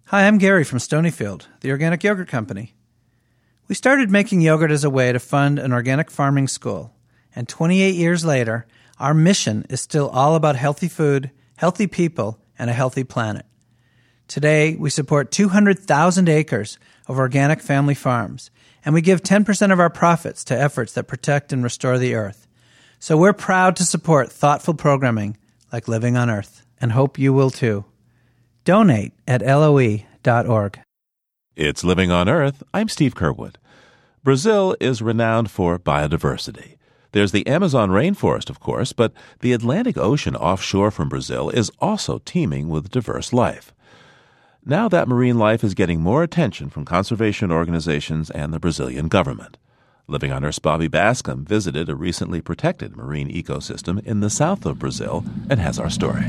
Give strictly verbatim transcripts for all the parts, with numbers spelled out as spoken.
Hi, I'm Gary from Stonyfield, the organic yogurt company. We started making yogurt as a way to fund an organic farming school, and twenty-eight years later, our mission is still all about healthy food, healthy people, and a healthy planet. Today, we support two hundred thousand acres of organic family farms, and we give ten percent of our profits to efforts that protect and restore the earth. So we're proud to support thoughtful programming like Living on Earth, and hope you will too. Donate at L O E dot org. It's Living on Earth. I'm Steve Curwood. Brazil is renowned for biodiversity. There's the Amazon rainforest, of course, but the Atlantic Ocean offshore from Brazil is also teeming with diverse life. Now that marine life is getting more attention from conservation organizations and the Brazilian government. Living on Earth's Bobby Bascom visited a recently protected marine ecosystem in the south of Brazil and has our story.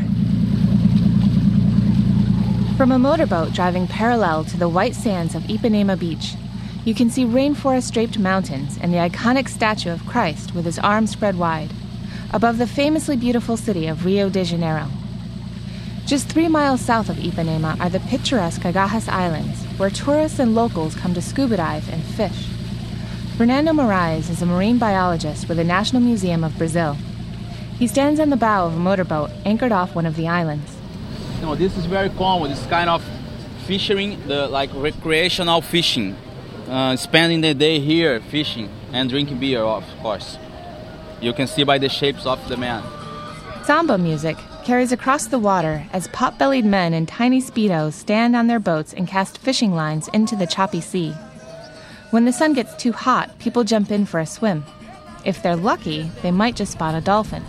From a motorboat driving parallel to the white sands of Ipanema Beach, you can see rainforest-draped mountains and the iconic statue of Christ with his arms spread wide, above the famously beautiful city of Rio de Janeiro. Just three miles south of Ipanema are the picturesque Cagajas Islands, where tourists and locals come to scuba dive and fish. Fernando Moraes is a marine biologist with the National Museum of Brazil. He stands on the bow of a motorboat anchored off one of the islands. No, this is very common. This kind of fishing, the like recreational fishing, uh, spending the day here fishing and drinking beer, of course. You can see by the shapes of the man. Samba music carries across the water as pot-bellied men in tiny speedos stand on their boats and cast fishing lines into the choppy sea. When the sun gets too hot, people jump in for a swim. If they're lucky, they might just spot a dolphin.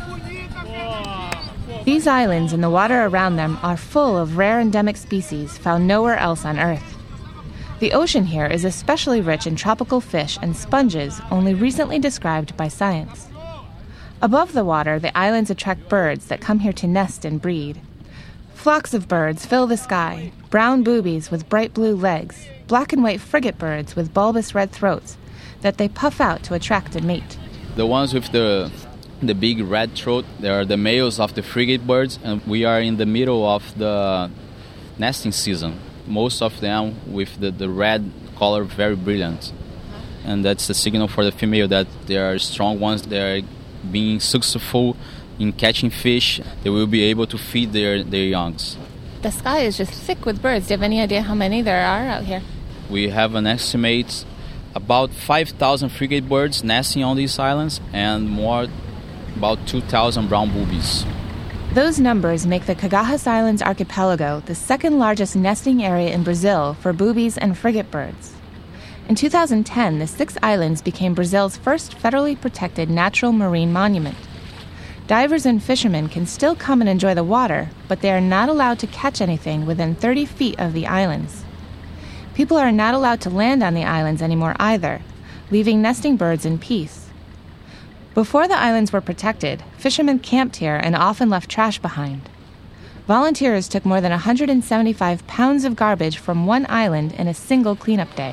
These islands and the water around them are full of rare endemic species found nowhere else on Earth. The ocean here is especially rich in tropical fish and sponges only recently described by science. Above the water, the islands attract birds that come here to nest and breed. Flocks of birds fill the sky, brown boobies with bright blue legs, black and white frigate birds with bulbous red throats that they puff out to attract a mate. The ones with the the big red throat, they are the males of the frigate birds, and we are in the middle of the nesting season. Most of them with the, the red color, very brilliant. And that's the signal for the female that they are strong ones, they are being successful in catching fish. They will be able to feed their, their youngs. The sky is just thick with birds. Do you have any idea how many there are out here? We have an estimate about five thousand frigate birds nesting on these islands and more about two thousand brown boobies. Those numbers make the Cagajas Islands archipelago the second largest nesting area in Brazil for boobies and frigate birds. In two thousand ten, the six islands became Brazil's first federally protected natural marine monument. Divers and fishermen can still come and enjoy the water, but they are not allowed to catch anything within thirty feet of the islands. People are not allowed to land on the islands anymore either, leaving nesting birds in peace. Before the islands were protected, fishermen camped here and often left trash behind. Volunteers took more than one hundred seventy-five pounds of garbage from one island in a single cleanup day.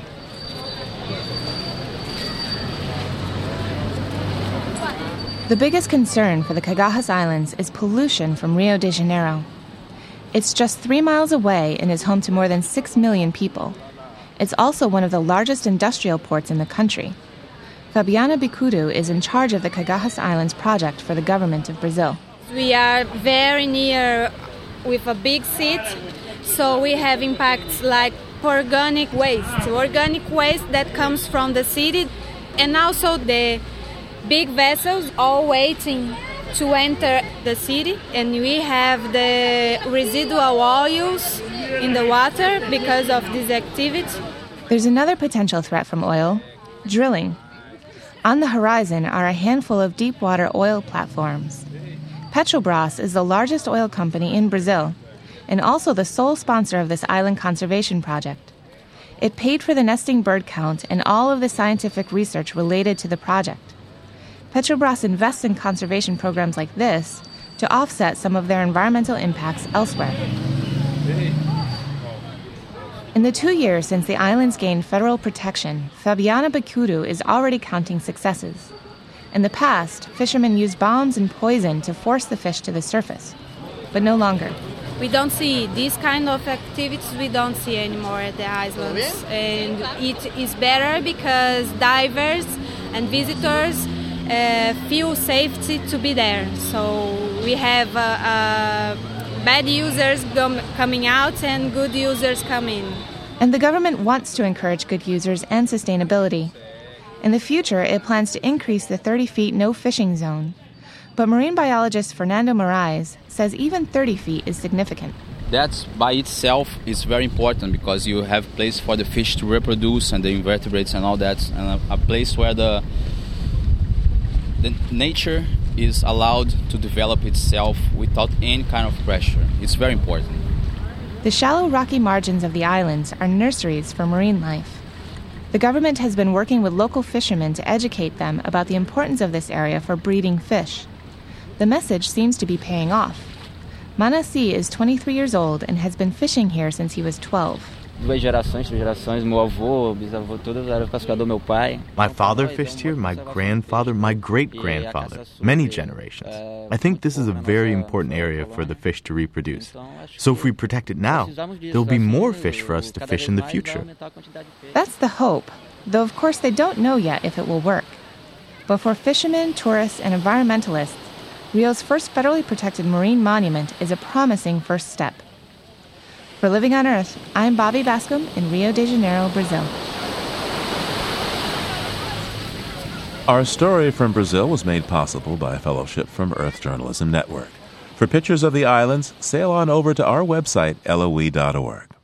The biggest concern for the Cagajas Islands is pollution from Rio de Janeiro. It's just three miles away and is home to more than six million people. It's also one of the largest industrial ports in the country. Fabiana Bicudo is in charge of the Cagajas Islands project for the government of Brazil. We are very near with a big city, so we have impacts like organic waste, organic waste that comes from the city, and also the big vessels all waiting to enter the city, and we have the residual oils in the water because of this activity. There's another potential threat from oil, drilling. On the horizon are a handful of deep-water oil platforms. Petrobras is the largest oil company in Brazil and also the sole sponsor of this island conservation project. It paid for the nesting bird count and all of the scientific research related to the project. Petrobras invests in conservation programs like this to offset some of their environmental impacts elsewhere. In the two years since the islands gained federal protection, Fabiana Bicudo is already counting successes. In the past, fishermen used bombs and poison to force the fish to the surface, but no longer. we don't see these kind of activities. We don't see anymore at the islands, and it is better because divers and visitors uh, feel safety to be there. So we have uh, uh, bad users com- coming out and good users come in. And the government wants to encourage good users and sustainability. In the future, it plans to increase the thirty feet no fishing zone. But marine biologist Fernando Moraes says even thirty feet is significant. That by itself is very important because you have a place for the fish to reproduce and the invertebrates and all that, and a, a place where the, the nature is allowed to develop itself without any kind of pressure. It's very important. The shallow rocky margins of the islands are nurseries for marine life. The government has been working with local fishermen to educate them about the importance of this area for breeding fish. The message seems to be paying off. Manassi is twenty-three years old and has been fishing here since he was twelve. Duas gerações, três gerações, meu avô, bisavô, todos eram pescador, meu pai. My father fished here, my grandfather, my great-grandfather, many generations. I think this is a very important area for the fish to reproduce. So if we protect it now, there'll be more fish for us to fish in the future. That's the hope, though of course they don't know yet if it will work. But for fishermen, tourists, and environmentalists, Rio's first federally protected marine monument is a promising first step. For Living on Earth, I'm Bobby Bascom in Rio de Janeiro, Brazil. Our story from Brazil was made possible by a fellowship from Earth Journalism Network. For pictures of the islands, sail on over to our website, L O E dot org.